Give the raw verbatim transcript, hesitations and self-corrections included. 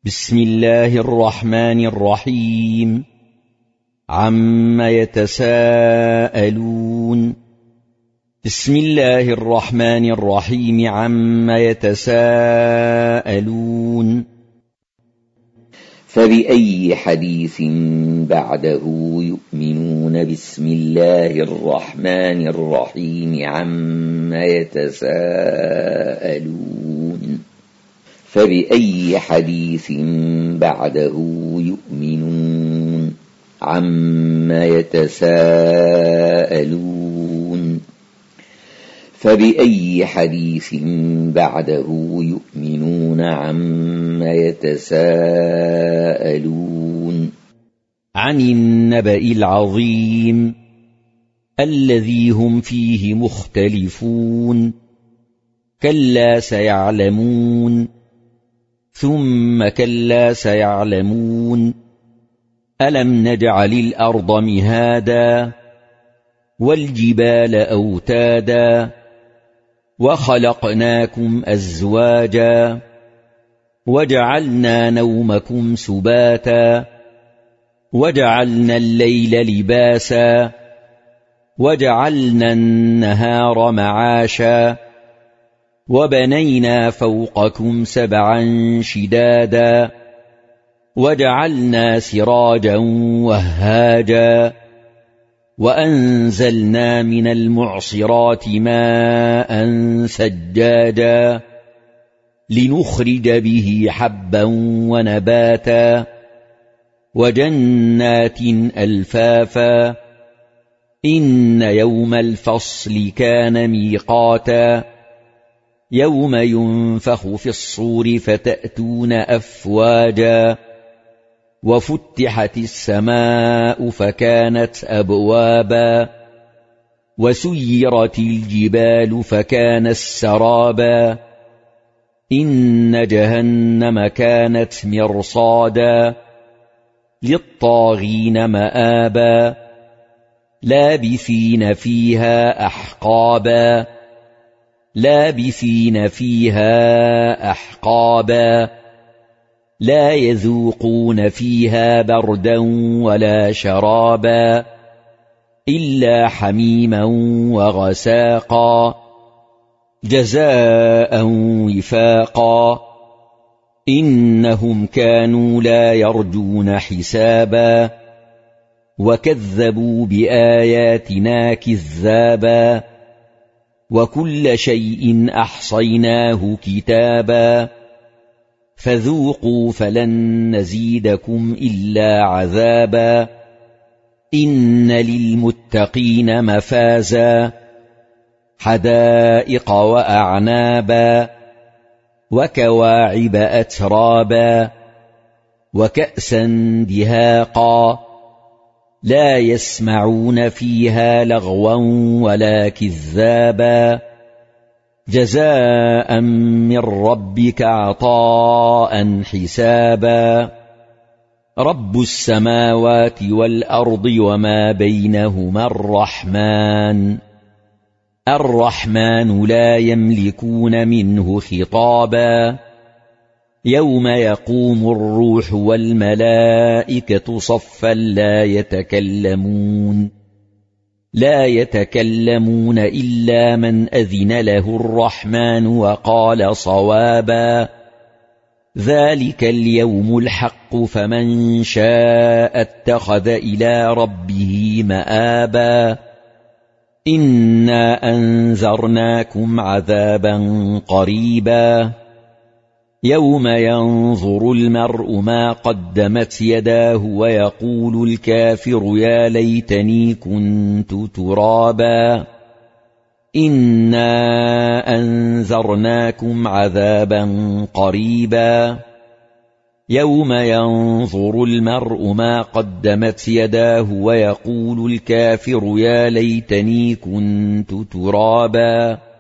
بسم الله الرحمن الرحيم. عم يتساءلون. بسم الله الرحمن الرحيم. عم يتساءلون. فبأي حديث بعده يؤمنون؟ بسم الله الرحمن الرحيم. عم يتساءلون. فبأي حديث بعده يؤمنون؟ عم يتساءلون. فبأي حديث بعده يؤمنون؟ عم يتساءلون. عن النبأ العظيم الذي هم فيه مختلفون. كلا سيعلمون ثم كلا سيعلمون. ألم نجعل الأرض مهادا والجبال أوتادا وخلقناكم أزواجا وجعلنا نومكم سباتا وجعلنا الليل لباسا وجعلنا النهار معاشا وبنينا فوقكم سبعا شدادا وجعلنا سراجا وهاجا وأنزلنا من المعصرات ماء ثجاجا لنخرج به حبا ونباتا وجنات ألفافا. إن يوم الفصل كان ميقاتا. يوم ينفخ في الصور فتأتون أفواجا وفتحت السماء فكانت أبوابا وسيرت الجبال فكانت سرابا. إن جهنم كانت مرصادا للطاغين مآبا. لابثين فيها أحقابا لابثين فيها أحقابا. لا يذوقون فيها بردا ولا شرابا إلا حميما وغساقا جزاء وفاقا. إنهم كانوا لا يرجون حسابا وكذبوا بآياتنا كذابا. وكل شيء أحصيناه كتابا. فذوقوا فلن نزيدكم إلا عذابا. إن للمتقين مفازا حدائق وأعنابا وكواعب أترابا وكأسا دهاقا. لا يسمعون فيها لغوا ولا كذابا. جزاء من ربك عطاء حسابا. رب السماوات والأرض وما بينهما الرحمن. الرحمن لا يملكون منه خطابا. يوم يقوم الروح والملائكة صفا لا يتكلمون لا يتكلمون إلا من أذن له الرحمن وقال صوابا. ذلك اليوم الحق فمن شاء اتخذ إلى ربه مآبا. إنا أنذرناكم عذابا قريبا. يوم ينظر المرء ما قدمت يداه ويقول الكافر يا ليتني كنت ترابا. إنا أنذرناكم عذابا قريبا. يوم ينظر المرء ما قدمت يداه ويقول الكافر يا ليتني كنت ترابا.